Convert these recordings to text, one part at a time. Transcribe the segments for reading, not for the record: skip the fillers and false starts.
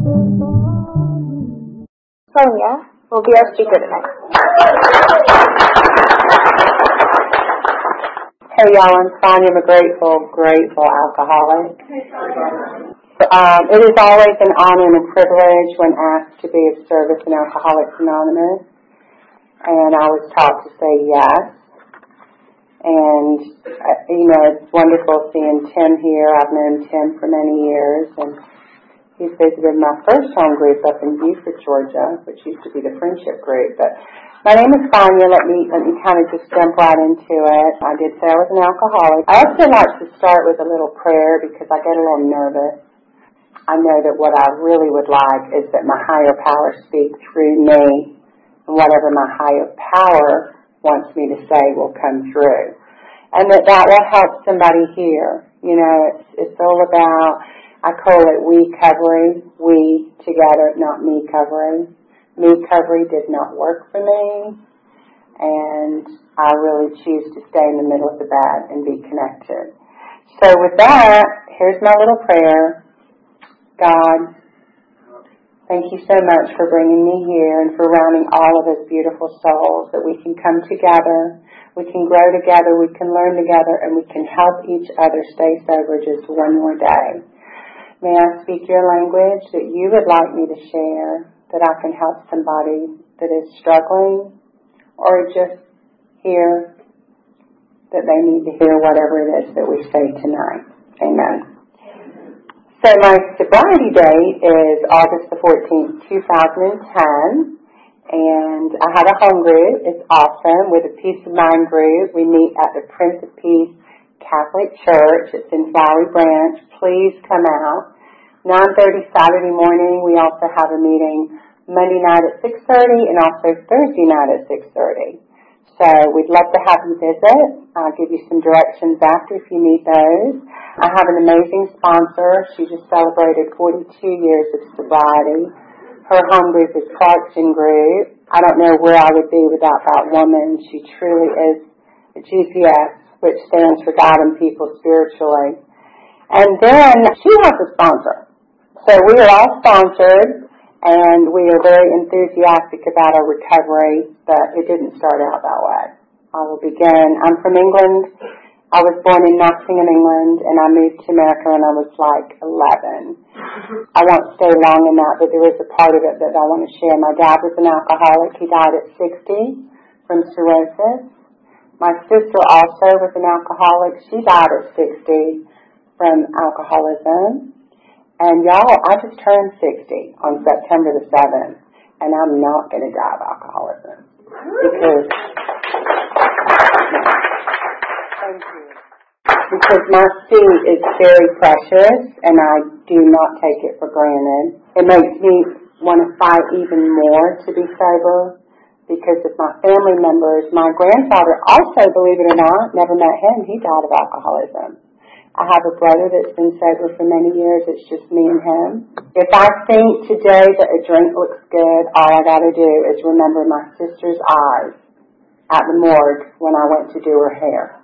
Sonia will be our speaker tonight. Hey y'all, I'm Sonia. I'm a grateful alcoholic. It is always an honor and a privilege when asked to be of service in Alcoholics Anonymous, and I was taught to say yes. And it's wonderful seeing Tim here. I've known Tim for many years, and he's visited my first home group up in Beaufort, Georgia, which used to be the Friendship Group. But my name is Sonia. Let me kind of just jump right into it. I did say I was an alcoholic. I also like to start with a little prayer because I get a little nervous. I know that what I really would like is that my higher power speak through me, and whatever my higher power wants me to say will come through. And that will help somebody here. It's all about, I call it we covering, we together, not me covering. Me covering did not work for me, and I really choose to stay in the middle of the bed and be connected. So with that, here's my little prayer. God, thank you so much for bringing me here and for rounding all of us beautiful souls that we can come together, we can grow together, we can learn together, and we can help each other stay sober just one more day. May I speak your language that you would like me to share, that I can help somebody that is struggling or just hear that they need to hear whatever it is that we say tonight. Amen. So my sobriety date is August the 14th, 2010, and I had a home group. It's awesome, with a Peace of Mind group. We meet at the Prince of Peace Catholic Church. It's in Flowery Branch. Please come out. 9:30 Saturday morning. We also have a meeting Monday night at 6:30 and also Thursday night at 6:30. So we'd love to have you visit. I'll give you some directions after if you need those. I have an amazing sponsor. She just celebrated 42 years of sobriety. Her home group is Clarkson Group. I don't know where I would be without that woman. She truly is a GPS, which stands for guiding people spiritually. And then she has a sponsor. So we are all sponsored, and we are very enthusiastic about our recovery, but it didn't start out that way. I will begin. I'm from England. I was born in Nottingham, England, and I moved to America when I was like 11. I won't stay long in that, but there is a part of it that I want to share. My dad was an alcoholic. He died at 60 from cirrhosis. My sister also was an alcoholic. She died at 60 from alcoholism. And y'all, I just turned 60 on September the 7th, and I'm not going to die of alcoholism. Because my seed is very precious, and I do not take it for granted. It makes me want to fight even more to be sober, because of my family members. My grandfather also, believe it or not, never met him. He died of alcoholism. I have a brother that's been sober for many years. It's just me and him. If I think today that a drink looks good, all I got to do is remember my sister's eyes at the morgue when I went to do her hair.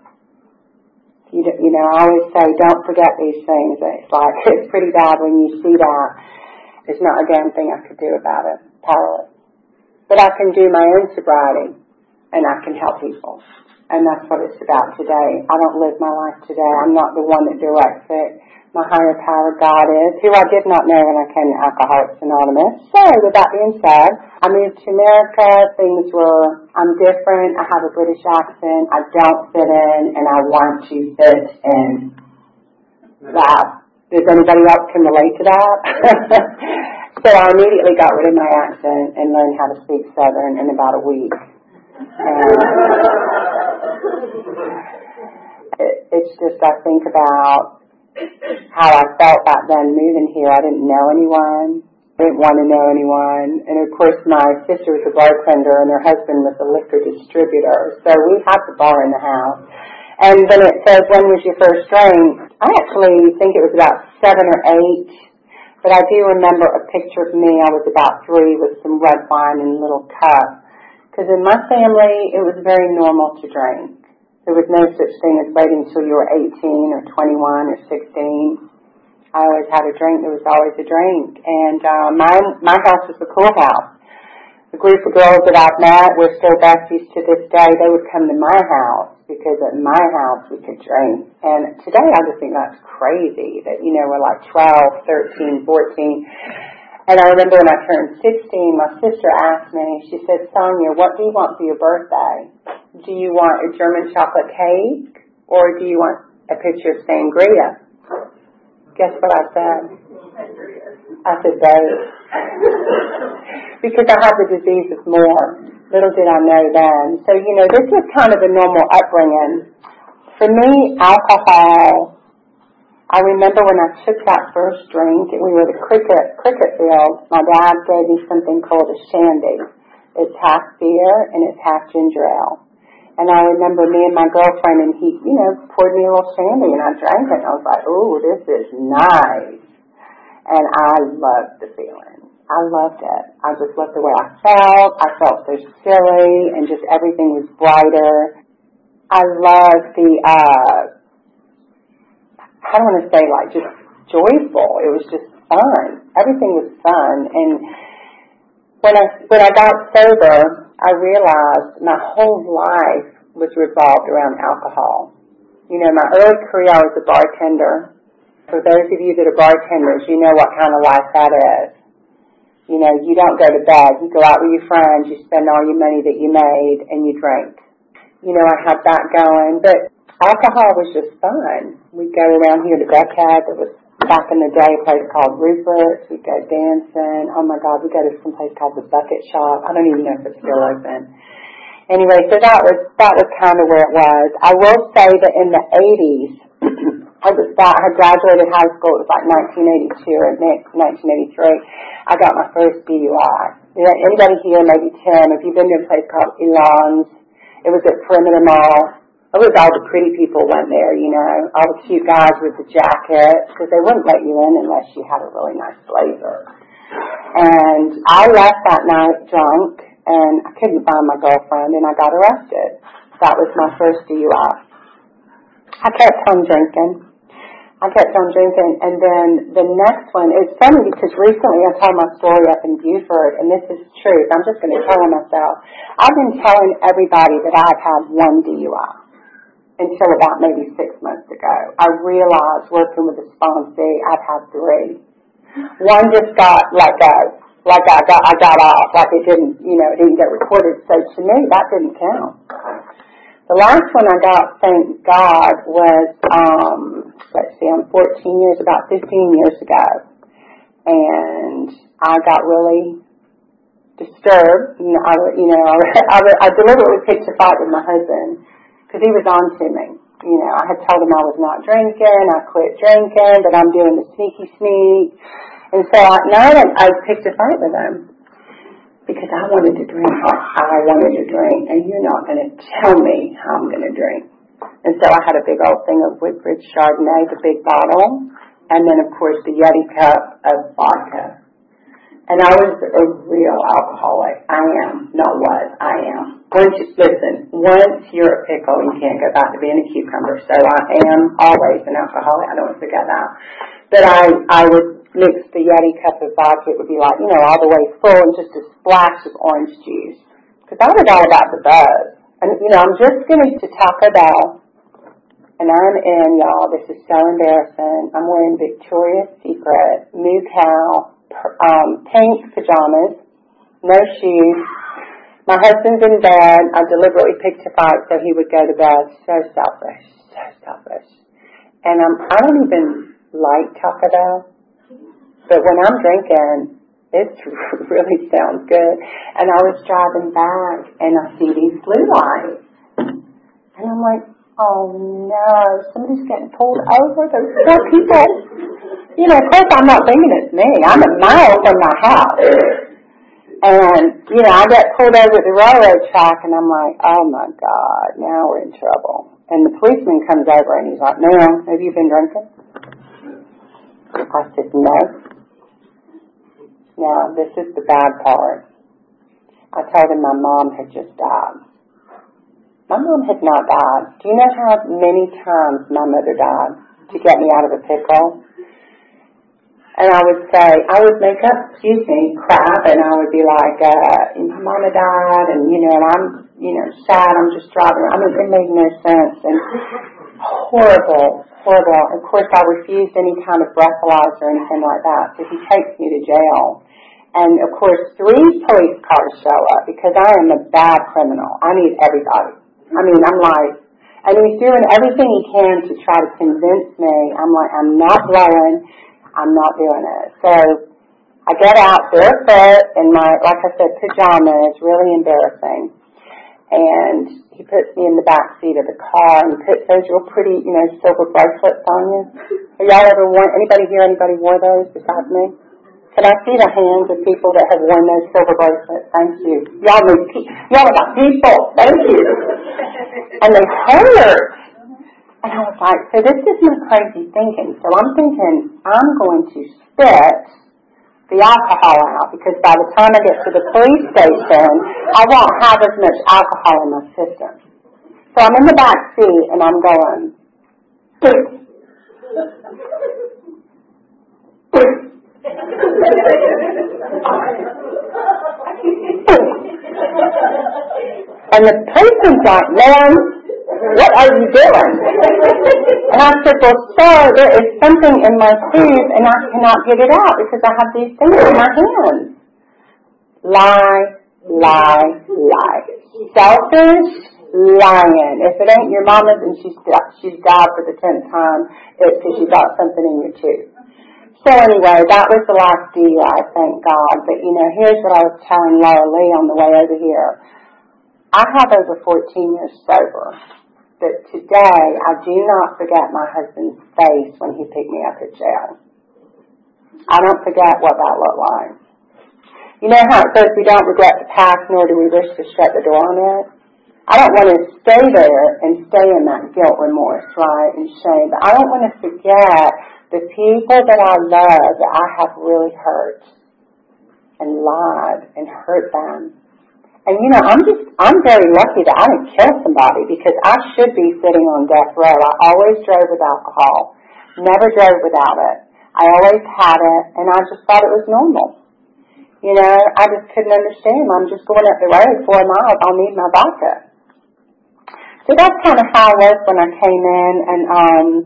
I always say, don't forget these things. It's pretty bad when you see that. There's not a damn thing I could do about it. Powerless. But I can do my own sobriety, and I can help people. And that's what it's about today. I don't live my life today. I'm not the one that directs it. My higher power, God, is, who I did not know when I came to Alcoholics Anonymous. So, with that being said, I moved to America. I'm different. I have a British accent. I don't fit in, and I want to fit in. Wow. Does anybody else can relate to that? So I immediately got rid of my accent and learned how to speak Southern in about a week. It's just, I think about how I felt back then moving here. I didn't know anyone. I didn't want to know anyone. And of course, my sister was a bartender and her husband was a liquor distributor. So we had the bar in the house. And then it says, when was your first drink? I actually think it was about 7 or 8. But I do remember a picture of me. I was about 3 with some red wine in a little cup. Because in my family, it was very normal to drink. There was no such thing as waiting until you were 18 or 21 or 16. I always had a drink. There was always a drink. And my house was the cool house. The group of girls that I've met were still besties to this day. They would come to my house because at my house we could drink. And today I just think that's crazy that, we're like 12, 13, 14. And I remember when I turned 16, my sister asked me, she said, Sonia, what do you want for your birthday? Do you want a German chocolate cake or do you want a picture of sangria? Guess what I said? I said both. Because I have the disease of more. Little did I know then. So, this was kind of a normal upbringing. For me, alcohol, I remember when I took that first drink, we were at a cricket field. My dad gave me something called a shandy. It's half beer and it's half ginger ale. And I remember me and my girlfriend, and he, poured me a little shandy, and I drank it, and I was like, ooh, this is nice. And I loved the feeling. I loved it. I just loved the way I felt. I felt so silly, and just everything was brighter. I loved the, I don't want to say like just joyful. It was just fun. Everything was fun. And when I got sober, I realized my whole life was revolved around alcohol. My early career, I was a bartender. For those of you that are bartenders, you know what kind of life that is. You don't go to bed. You go out with your friends. You spend all your money that you made, and you drink. I had that going. But alcohol was just fun. We'd go around here to Buckhead. There was, back in the day, a place called Rupert's. We'd go dancing. Oh, my God, we'd go to some place called the Bucket Shop. I don't even know if it's still open. Anyway, so that was kind of where it was. I will say that in the 80s, I had graduated high school. It was like 1982 or 1983. I got my first DUI. Anybody here, maybe Tim, if you've been to a place called Elon's, it was at Perimeter Mall. It was all the pretty people went there, all the cute guys with the jackets, because they wouldn't let you in unless you had a really nice blazer. And I left that night drunk, and I couldn't find my girlfriend, and I got arrested. That was my first DUI. I kept on drinking, and then the next one, it's funny because recently I told my story up in Buford, and this is true. I'm just going to tell myself. I've been telling everybody that I've had one DUI until about maybe 6 months ago. I realized working with a sponsee, I've had 3. One just got let go. Like I got off. Like it didn't get recorded. So to me, that didn't count. The last one I got, thank God, was, I'm 14 years, about 15 years ago. And I got really disturbed. And I deliberately picked a fight with my husband because he was on to me. I had told him I was not drinking. I quit drinking, but I'm doing the sneaky sneak. And so at night I picked a fight with him. Because I wanted to drink. I wanted to drink, and you're not going to tell me how I'm going to drink. And so I had a big old thing of Woodbridge Chardonnay, the big bottle, and then, of course, the Yeti cup of vodka. And I was a real alcoholic. I am. Not was. I am. Once you're a pickle, you can't go back to being a cucumber. So I am always an alcoholic. I don't want to forget that. But I would mix the Yeti cup of vodka. It would be like, all the way full and just a splash of orange juice. Because I was all about the buzz. And, I'm just going to Taco Bell. And I'm in, y'all, this is so embarrassing. I'm wearing Victoria's Secret, Moo Cow, pink pajamas, no shoes. My husband's in bed. I deliberately picked a fight so he would go to bed. So selfish. And I don't even like Taco Bell. But when I'm drinking, it really sounds good. And I was driving back, and I see these blue lights. And I'm like, oh, no, somebody's getting pulled over. Those poor people. Of course, I'm not thinking it's me. I'm a mile from my house. And, I get pulled over at the railroad track, and I'm like, oh, my God, now we're in trouble. And the policeman comes over, and he's like, ma'am, have you been drinking? I said, no. Now, this is the bad part. I told him my mom had just died. My mom had not died. Do you know how many times my mother died to get me out of a pickle? And I would make up, crap, and I would be like, my mama died, and, and I'm, sad, I'm just driving. I mean, it made no sense, and horrible. Of course, I refused any kind of breathalyzer or anything like that, so he takes me to jail. And, of course, 3 police cars show up, because I am a bad criminal. I need everybody. I mean, I'm like, and he's doing everything he can to try to convince me. I'm like, I'm not blowing. I'm not doing it. So I get out barefoot in my, like I said, pajamas, really embarrassing. And he puts me in the back seat of the car and he puts those real pretty, silver bracelets on you. Have y'all ever worn, anybody wore those besides me? Can I see the hands of people that have worn those silver bracelets? Thank you. Y'all are my people. Thank you. And they hurt. And I was like, so this is my crazy thinking. So I'm thinking, I'm going to spit the alcohol out because by the time I get to the police station, I won't have as much alcohol in my system. So I'm in the back seat and I'm going, and the person's like, man, what are you doing? And I said, well, sir, there is something in my tooth and I cannot get it out because I have these things in my hands. Lie. Selfish lying. If it ain't your mama's and she's died for the 10th time, it's because you got something in your tooth. So anyway, that was the last DUI, thank God. But, here's what I was telling Laura Lee on the way over here. I have over 14 years sober. But today, I do not forget my husband's face when he picked me up at jail. I don't forget what that looked like. You know how it says we don't regret the past, nor do we wish to shut the door on it? I don't want to stay there and stay in that guilt, remorse, right, and shame. But I don't want to forget the people that I love that I have really hurt and lied and hurt them. And I'm very lucky that I didn't kill somebody because I should be sitting on death row. I always drove with alcohol, never drove without it. I always had it, and I just thought it was normal. I just couldn't understand. I'm just going up the road 4 miles. I'll need my vodka. So that's kind of how I was when I came in, and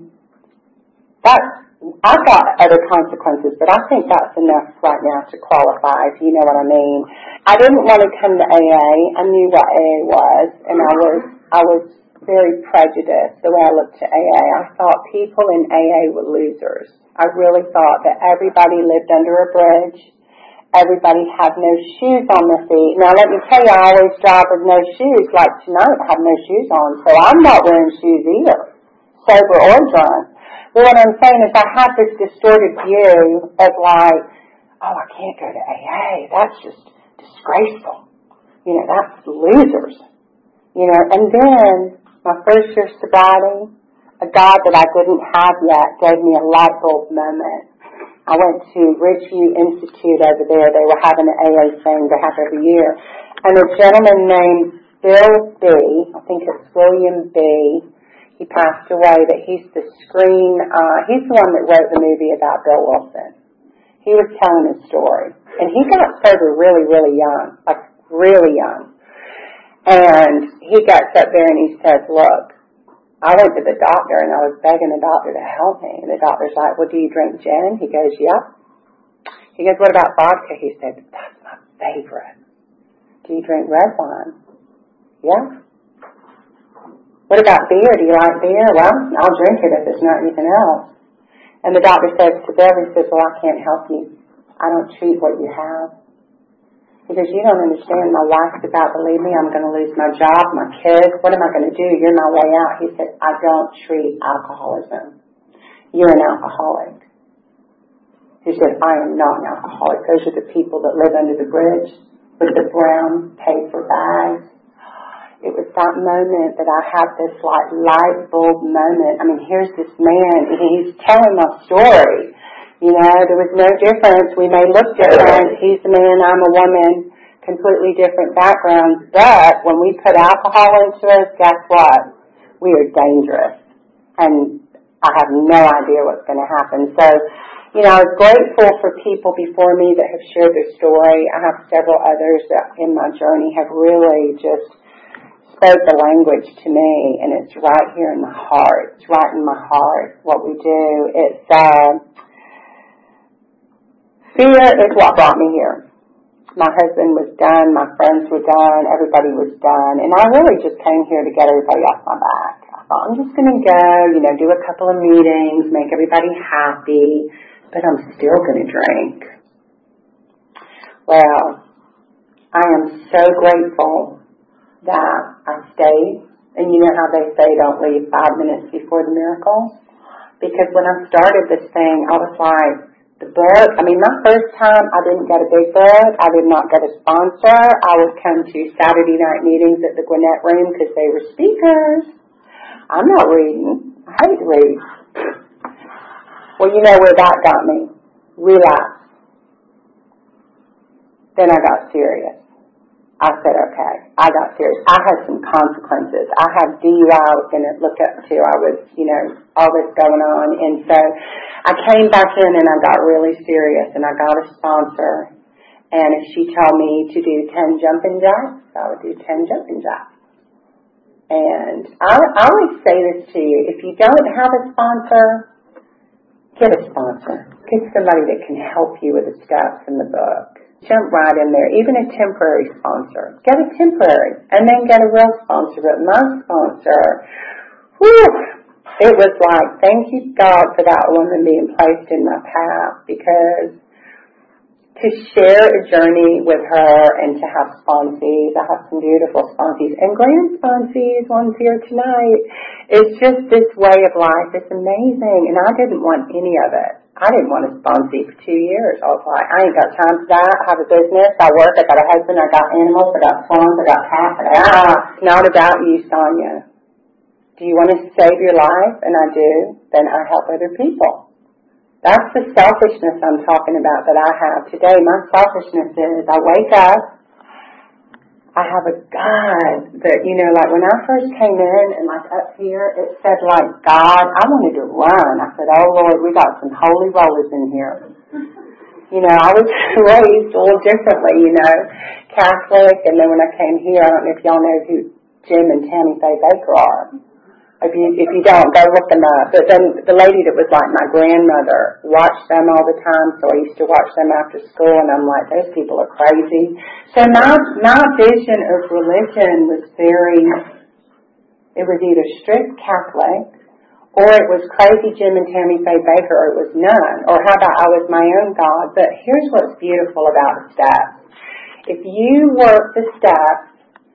I've got other consequences, but I think that's enough right now to qualify, if you know what I mean. I didn't want to come to AA. I knew what AA was, and I was very prejudiced the way I looked at AA. I thought people in AA were losers. I really thought that everybody lived under a bridge. Everybody had no shoes on their feet. Now, let me tell you, I always drive with no shoes. Like tonight, I have no shoes on, so I'm not wearing shoes either, sober or drunk. But what I'm saying is I have this distorted view of like, oh, I can't go to AA. That's just disgraceful. That's losers. And then my first year sobriety, a God that I didn't have yet gave me a light bulb moment. I went to Ridgeview Institute over there. They were having an AA thing they have every year. And a gentleman named Bill B., I think it's William B., he passed away, but he's the one that wrote the movie about Bill Wilson. He was telling his story. And he got sober really, really young, like really young. And he gets up there and he says, look, I went to the doctor and I was begging the doctor to help me. And the doctor's like, well, do you drink gin? He goes, yep. He goes, what about vodka? He said, that's my favorite. Do you drink red wine? Yeah. What about beer? Do you like beer? Well, I'll drink it if it's not anything else. And the doctor says to Bill, he says, well, I can't help you. I don't treat what you have. He goes, you don't understand. My wife's about to leave me. I'm going to lose my job, my kids. What am I going to do? You're my way out. He said, I don't treat alcoholism. You're an alcoholic. He said, I am not an alcoholic. Those are the people that live under the bridge with the brown paper bags. It was that moment that I had this light bulb moment. I mean, here's this man, and he's telling my story. There was no difference. We may look different. He's a man, I'm a woman, completely different backgrounds. But when we put alcohol into us, guess what? We are dangerous. And I have no idea what's going to happen. So I was grateful for people before me that have shared their story. I have several others that in my journey have really just spoke the language to me, and it's right here in my heart. It's right in my heart what we do. It's fear is what brought me here. My husband was done, my friends were done, everybody was done, and I really just came here to get everybody off my back. I thought, I'm just going to go, do a couple of meetings, make everybody happy, but I'm still going to drink. Well, I am so grateful that I stayed, and you know how they say don't leave 5 minutes before the miracle? Because when I started this thing, I was like, the book, my first time I didn't get a big book. I did not get a sponsor. I would come to Saturday night meetings at the Gwinnett Room because they were speakers. I'm not reading. I hate to read. Well, you know where that got me. Relapse. Then I got serious. I said, okay, I got serious. I had some consequences. I had DUI I was going to look up to. I was, all this going on. And so I came back in and I got really serious and I got a sponsor. And if she told me to do 10 jumping jacks, I would do 10 jumping jacks. And I always say this to you. If you don't have a sponsor, get a sponsor. Get somebody that can help you with the steps in the book. Jump right in there. Even a temporary sponsor. Get a temporary. And then get a real sponsor. But my sponsor, it was like, thank you God for that woman being placed in my path. Because to share a journey with her and to have sponsees, I have some beautiful sponsees. And grand sponsees, one's here tonight. It's just this way of life. It's amazing. And I didn't want any of it. I didn't want a sponsee for 2 years. I was like, I ain't got time for that. I have a business. I work. I got a husband. I got animals. I got swans. I got cats. It's not about you, Sonia. Do you want to save your life? And I do. Then I help other people. That's the selfishness I'm talking about that I have today. My selfishness is I wake up. I have a God that, like when I first came in and like up here, it said like God, I wanted to run. I said, oh Lord, we got some holy rollers in here. I was raised a little differently, Catholic, and then when I came here, I don't know if y'all know who Jim and Tammy Faye Baker are. If you don't, go look them up. But then the lady that was like my grandmother watched them all the time, so I used to watch them after school, and I'm like, those people are crazy. So my vision of religion was it was either strict Catholic, or it was crazy Jim and Tammy Faye Baker, or it was none. Or how about I was my own God? But here's what's beautiful about the steps. If you work the steps,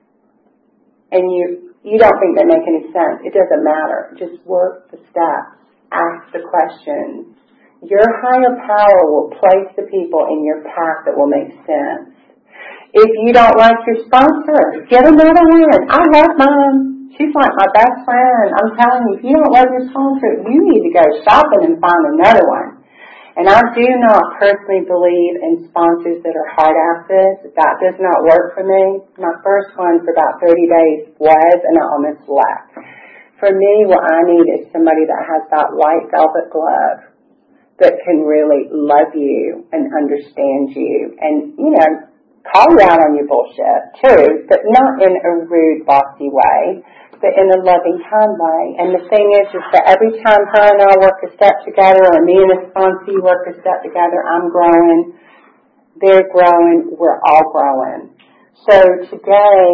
and you don't think they make any sense, it doesn't matter. Just work the steps. Ask the questions. Your higher power will place the people in your path that will make sense. If you don't like your sponsor, get another one. I love mine. She's like my best friend. I'm telling you, if you don't love your sponsor, you need to go shopping and find another one. And I do not personally believe in sponsors that are hard asses. That does not work for me. My first one for about 30 days was, and I almost left. For me, what I need is somebody that has that white velvet glove that can really love you and understand you and, call you out on your bullshit too, but not in a rude, bossy way, but in a loving, kind way. And the thing is that every time her and I work a step together, or me and a sponsee work a step together, I'm growing, they're growing, we're all growing. So today,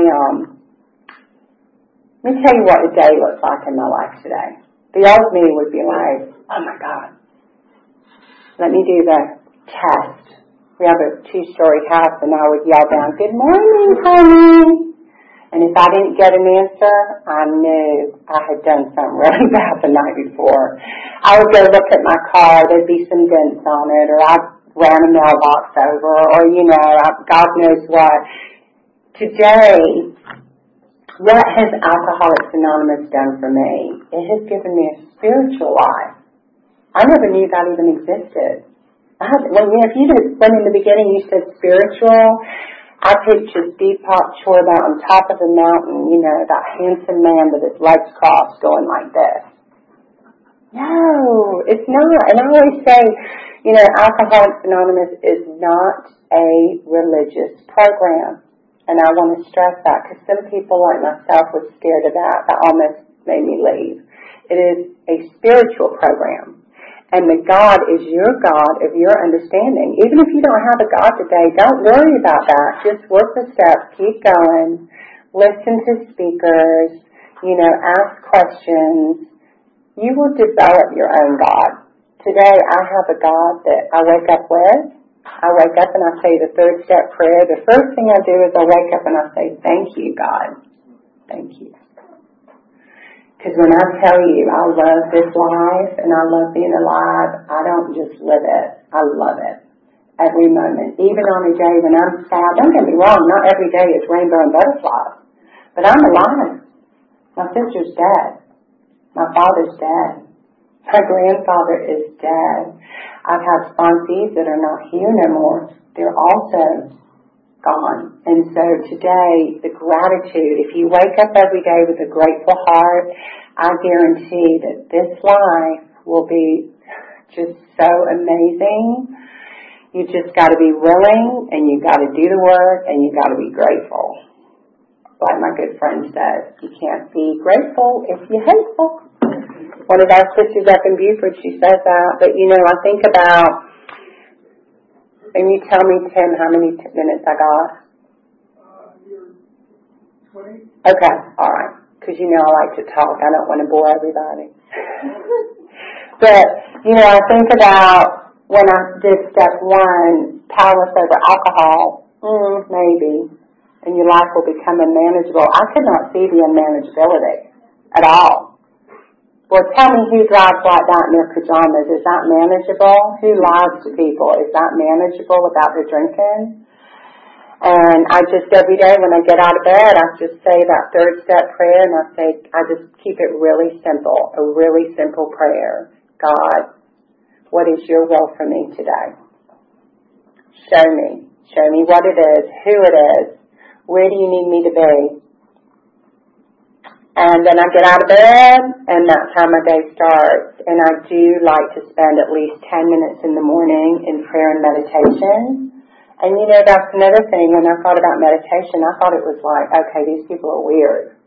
let me tell you what a day looks like in my life today. The old me would be like, oh my God, let me do the test. We have a 2-story house, and I would yell down, good morning, honey. And if I didn't get an answer, I knew I had done something really bad the night before. I would go look at my car, there'd be some dents on it, or I ran a mailbox over, or, God knows what. Today, what has Alcoholics Anonymous done for me? It has given me a spiritual life. I never knew that even existed. If you just, when in the beginning you said spiritual, I pictured Deepak Chopra on top of the mountain, that handsome man with his legs crossed going like this. No, it's not. And I always say, Alcoholics Anonymous is not a religious program. And I want to stress that because some people like myself were scared of that. That almost made me leave. It is a spiritual program. And the God is your God of your understanding. Even if you don't have a God today, don't worry about that. Just work the steps. Keep going. Listen to speakers. Ask questions. You will develop your own God. Today, I have a God that I wake up with. I wake up and I say the third step prayer. The first thing I do is I wake up and I say, thank you, God. Thank you. Because when I tell you I love this life and I love being alive, I don't just live it. I love it. Every moment. Even on a day when I'm sad. Don't get me wrong, not every day is rainbow and butterflies. But I'm alive. My sister's dead. My father's dead. My grandfather is dead. I've had sponsees that are not here no more. They're also gone. And so today, the gratitude, if you wake up every day with a grateful heart, I guarantee that this life will be just so amazing. You just got to be willing, and you got to do the work, and you got to be grateful. Like my good friend says, you can't be grateful if you're hateful. One of our sisters up in Beaufort, she says that. But, I think about, and you tell me, Tim, how many minutes I got? You're 20. Okay, all right. Because, I like to talk. I don't want to bore everybody. But, I think about when I did step 1, powerless over alcohol, maybe, and your life will become unmanageable. I could not see the unmanageability at all. Well, tell me who drives like that in their pajamas. Is that manageable? Who lies to people? Is that manageable without their drinking? And I just, every day when I get out of bed, I just say that third step prayer, and I just keep it really simple, a really simple prayer. God, what is your will for me today? Show me. Show me what it is, who it is. Where do you need me to be? And then I get out of bed, and that's how my day starts. And I do like to spend at least 10 minutes in the morning in prayer and meditation. And that's another thing. When I thought about meditation, I thought it was like, okay, these people are weird.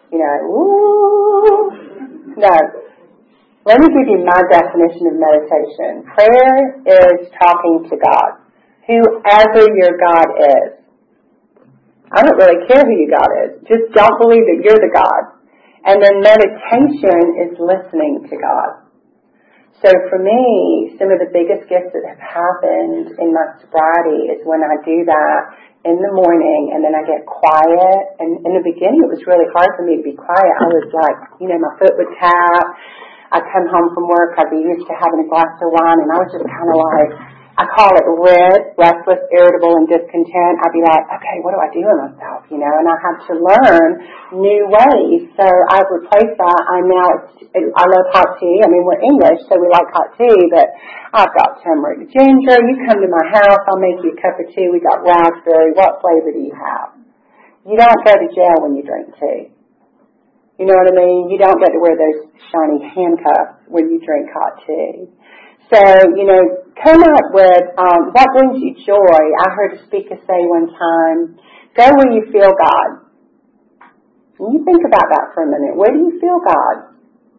Woo! No. Let me give you my definition of meditation. Prayer is talking to God. Whoever your God is. I don't really care who your God is. Just don't believe that you're the God. And then meditation is listening to God. So for me, some of the biggest gifts that have happened in my sobriety is when I do that in the morning and then I get quiet. And in the beginning, it was really hard for me to be quiet. I was like, my foot would tap. I'd come home from work. I'd be used to having a glass of wine. And I was just kind of like, I call it red, restless, irritable, and discontent. I'd be like, okay, what do I do with myself, And I had to learn new ways. So I've replaced that. I love hot tea. We're English, so we like hot tea, but I've got turmeric ginger. You come to my house, I'll make you a cup of tea. We got raspberry. What flavor do you have? You don't go to jail when you drink tea. You know what I mean? You don't get to wear those shiny handcuffs when you drink hot tea. So, come up with what brings you joy. I heard a speaker say one time, go where you feel God. And you think about that for a minute. Where do you feel God?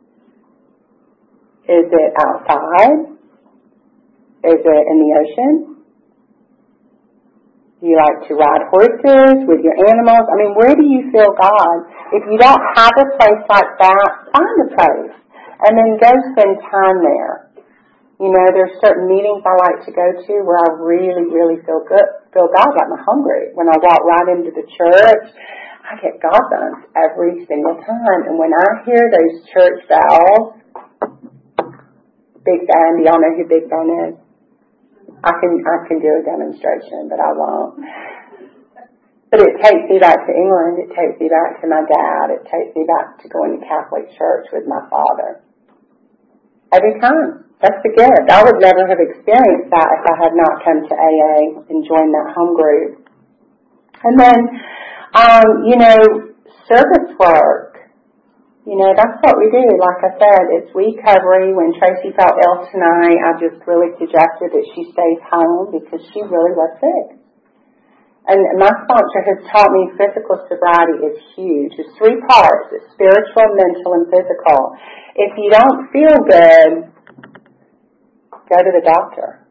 Is it outside? Is it in the ocean? Do you like to ride horses with your animals? Where do you feel God? If you don't have a place like that, find a place. And then go spend time there. There's certain meetings I like to go to where I really, really feel God like I'm hungry. When I walk right into the church, I get God bumps every single time. And when I hear those church bells, Big Ben, do y'all know who Big Ben is? I can do a demonstration, but I won't. But it takes me back to England. It takes me back to my dad. It takes me back to going to Catholic church with my father. Every time. That's the gift. I would never have experienced that if I had not come to AA and joined that home group. And then, service work. You know, that's what we do. Like I said, it's recovery. When Tracy felt ill tonight, I just really suggested that she stays home because she really was sick. And my sponsor has taught me physical sobriety is huge. It's 3 parts. It's spiritual, mental, and physical. If you don't feel good, go to the doctor.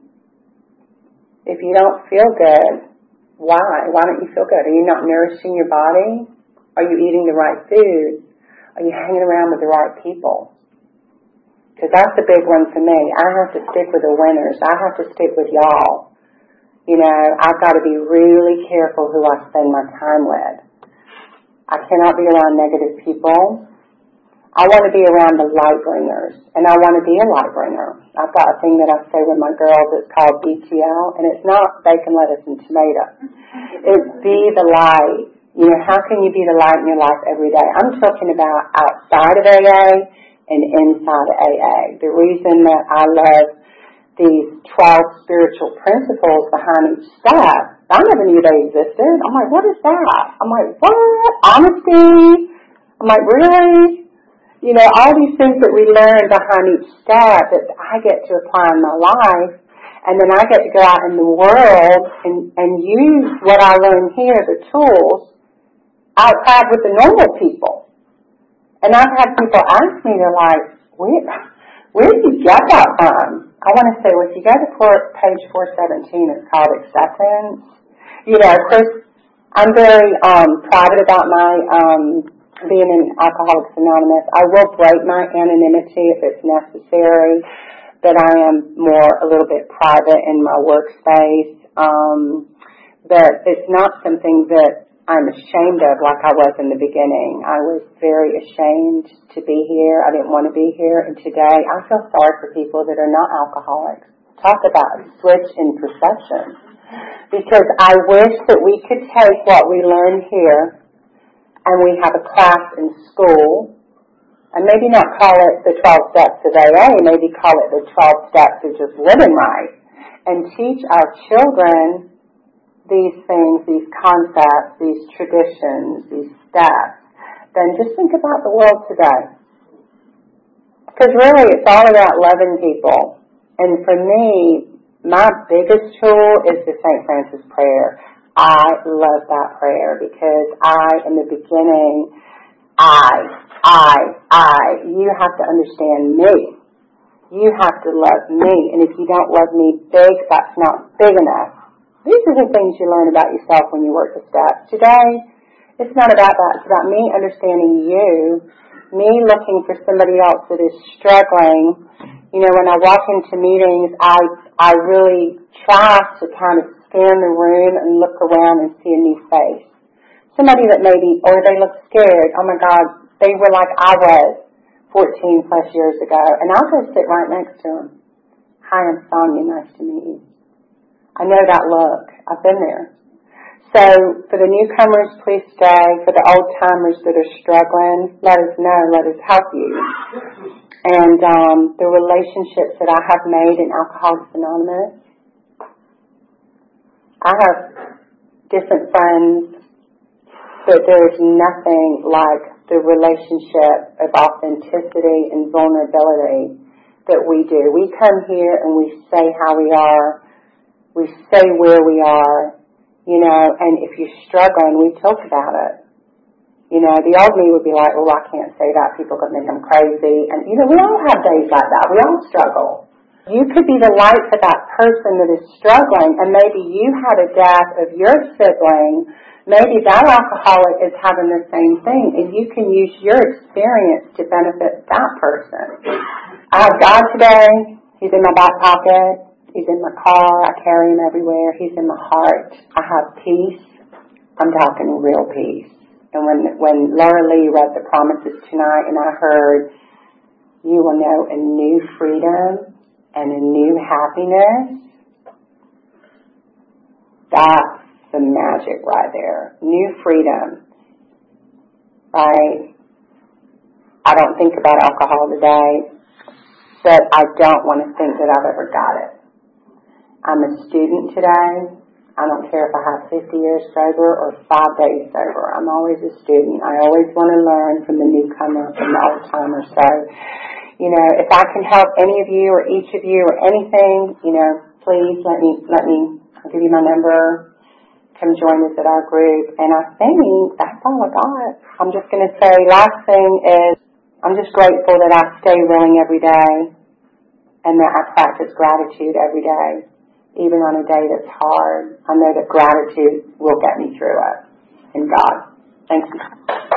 If you don't feel good, why? Why don't you feel good? Are you not nourishing your body? Are you eating the right food? Are you hanging around with the right people? Because that's the big one for me. I have to stick with the winners. I have to stick with y'all. You know, I've got to be really careful who I spend my time with. I cannot be around negative people. I want to be around the light bringers, and I want to be a light bringer. I've got a thing that I say with my girls. It's called BTL, and it's not bacon, lettuce, and tomato. It's be the light. You know, how can you be the light in your life every day? I'm talking about outside of AA and inside of AA. The reason that I love these 12 spiritual principles behind each step, I never knew they existed. I'm like, what is that? I'm like, what? Honesty? I'm like, really? You know, all these things that we learn behind each step that I get to apply in my life. And then I get to go out in the world and use what I learn here, the tools, outside with the normal people. And I've had people ask me, they're like, where did you get that from? I want to say, well, if you go to page 417, it's called acceptance. You know, of course, I'm very private about my being in Alcoholics Anonymous. I will break my anonymity if it's necessary, but I am a little bit private in my workspace. But it's not something that I'm ashamed of like I was in the beginning. I was very ashamed to be here. I didn't want to be here. And today I feel sorry for people that are not alcoholics. Talk about a switch in perception. Because I wish that we could take what we learn here and we have a class in school and maybe not call it the 12 steps of AA, maybe call it the 12 steps of just living right, and teach our children these things, these concepts, these traditions, these steps, then just think about the world today. Because really it's all about loving people. And for me, my biggest tool is the St. Francis prayer. I love that prayer because in the beginning, you have to understand me. You have to love me. And if you don't love me big, that's not big enough. These are the things you learn about yourself when you work the steps. Today, it's not about that. It's about me understanding you, me looking for somebody else that is struggling. You know, when I walk into meetings, I really try to kind of scan the room and look around and see a new face. Somebody that maybe, or they look scared. Oh my God, they were like I was 14 plus years ago. And I'll go sit right next to them. Hi, I'm Sonia. Nice to meet you. I know that look. I've been there. So for the newcomers, please stay. For the old timers that are struggling, let us know. Let us help you. And the relationships that I have made in Alcoholics Anonymous, I have different friends, but there is nothing like the relationship of authenticity and vulnerability that we do. We come here and we say how we are. We say where we are, you know, and if you're struggling, we talk about it. You know, the old me would be like, well, I can't say that. People could think I'm crazy. And, you know, we all have days like that. We all struggle. You could be the light for that person that is struggling, and maybe you had a death of your sibling. Maybe that alcoholic is having the same thing, and you can use your experience to benefit that person. I have God today. He's in my back pocket. He's in my car. I carry him everywhere. He's in my heart. I have peace. I'm talking real peace. And when Laura Lee read the promises tonight and I heard, you will know a new freedom and a new happiness, that's the magic right there. New freedom. Right? I don't think about alcohol today, but I don't want to think that I've ever got it. I'm a student today. I don't care if I have 50 years sober or 5 days sober. I'm always a student. I always want to learn from the newcomer, from the old timer. So, if I can help any of you or each of you or anything, please let me, I'll give you my number. Come join us at our group. And I think that's all I got. I'm just going to say, last thing is, I'm just grateful that I stay willing every day and that I practice gratitude every day. Even on a day that's hard, I know that gratitude will get me through it. And God. Thank you.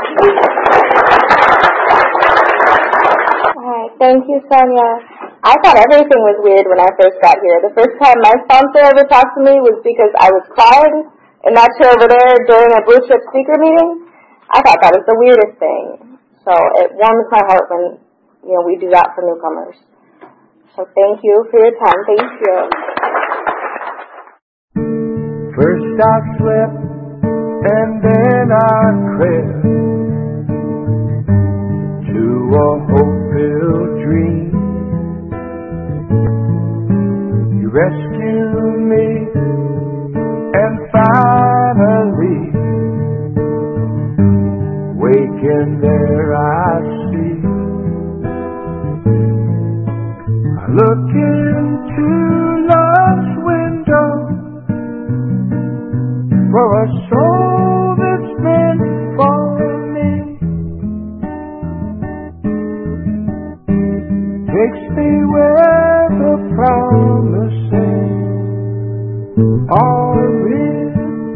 All right, thank you, Sonia. I thought everything was weird when I first got here. The first time my sponsor ever talked to me was because I was crying in that chair over there during a Blue Chip speaker meeting. I thought that was the weirdest thing. So it warms my heart when, we do that for newcomers. So thank you for your time. Thank you. First I slept and then I crept to a hope-filled dream. You rescued me and finally waking there I see. I look into love's window for a soul that's meant for me. Takes me where the promises are real.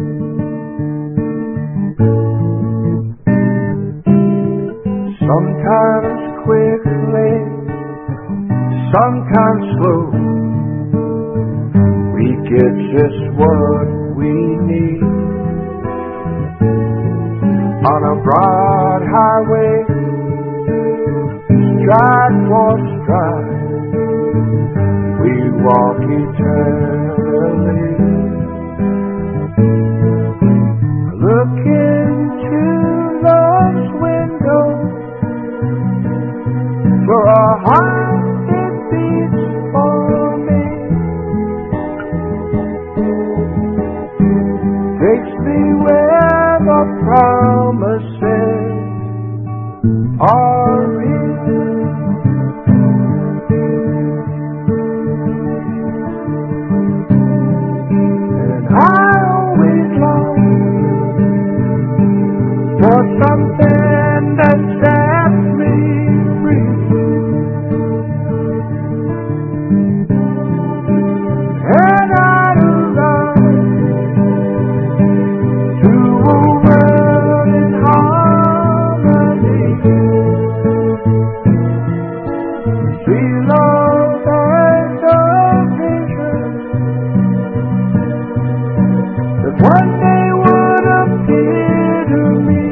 Sometimes quickly, sometimes slow, we get just what we need. On a broad highway, stride for stride, we walk eternally. Look into love's window for a heart that beats for me. Takes me where the promises are real. And I always long for something that sets me free. And I love to a world in harmony. See love as a vision that one day would appear to me.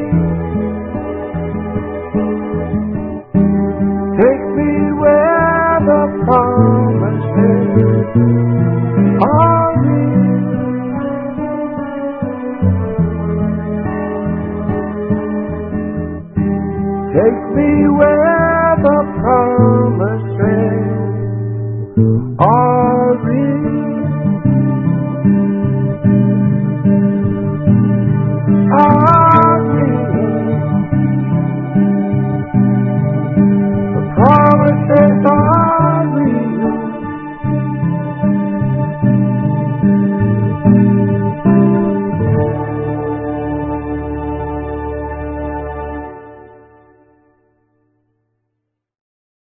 Take me where the promises are real. Take me where the promises are